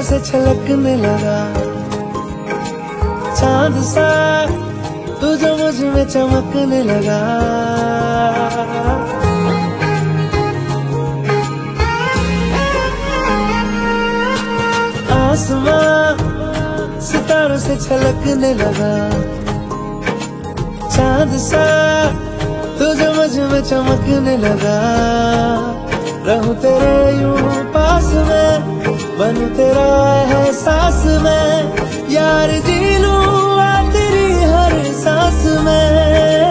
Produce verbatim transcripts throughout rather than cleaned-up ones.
से छलकने लगा चांद सा, तू जो मुझ में चमकने लगा। आसमां सितारों से छलकने लगा चांद सा, तू जो मुझ में चमकने लगा। रहूं तेरे यूं पास में, बनूं तेरा एहसास में, यार जी लूं तेरी हर सांस में।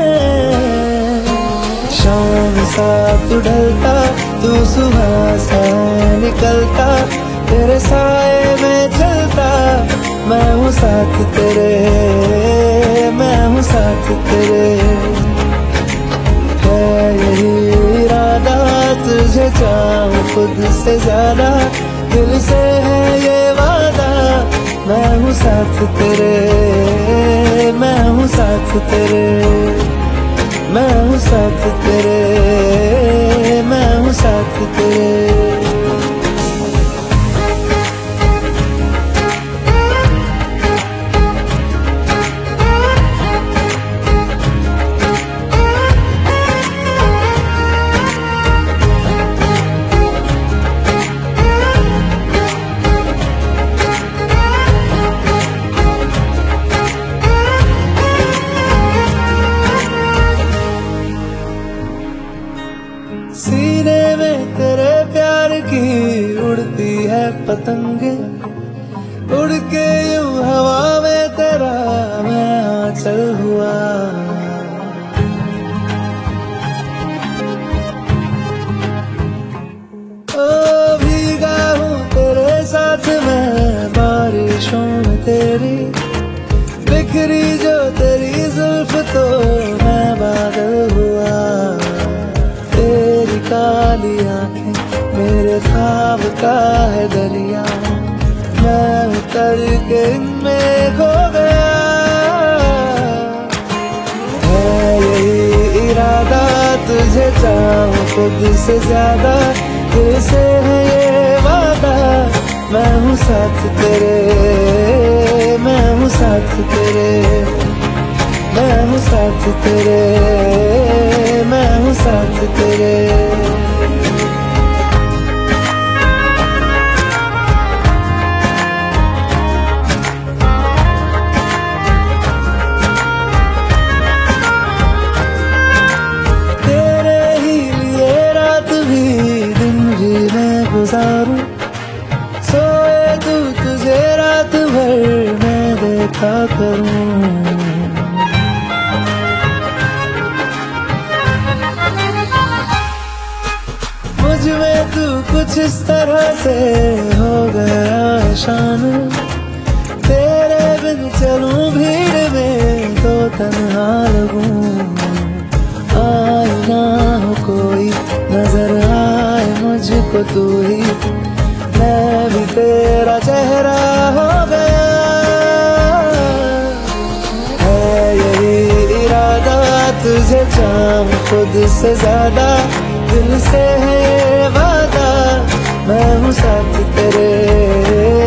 शाम सा तू ढलता, तू सुबह सा निकलता, तेरे साए में चलता, मैं हूँ साथ तेरे, मैं हूँ साथ तेरे। है यही इरादा तुझे चाहूं खुद से ज्यादा, दिल से है ये वादा, मैं हूँ साथ तेरे, मैं हूँ साथ तेरे, मैं हूँ साथ तेरे, मैं हूँ साथ तेरे। सीने में तेरे प्यार की उड़ती है पतंगे, उड़ के यूं हवा में तेरा मैं आंचल हुआ। ओ भीगा हूँ तेरे साथ मैं बारिशों में तेरी, बिखरी जो तेरी जुल्फ तो मैं बादल हुआ। काली आंखें मेरे ख्वाब का है दरिया, मैं उतर के इनमें खो गया। है यही इरादा तुझे चाहूं खुद से ज्यादा, दिल से है ये वादा, मैं हूँ साथ तेरे, मैं हूँ साथ तेरे, मैं हूँ साथ तेरे, मैं हूँ साथ तेरे। तेरे ही लिए रात भी दिन भी मैं गुजारूं, सोए तू तुझे रात भर मैं देखा करूं। मुझमें तू कुछ इस तरह से हो गया है शामिल, तेरे बिन चलूं भीड़ में तो तन्हा लगूं। आए ना हो कोई नजर आए मुझको तू ही, मैं भी तेरा चेहरा हो गया। है यही इरादा तुझे चाहूं खुद से ज्यादा, दिल से है ये वादा, मैं हूँ साथ तेरे,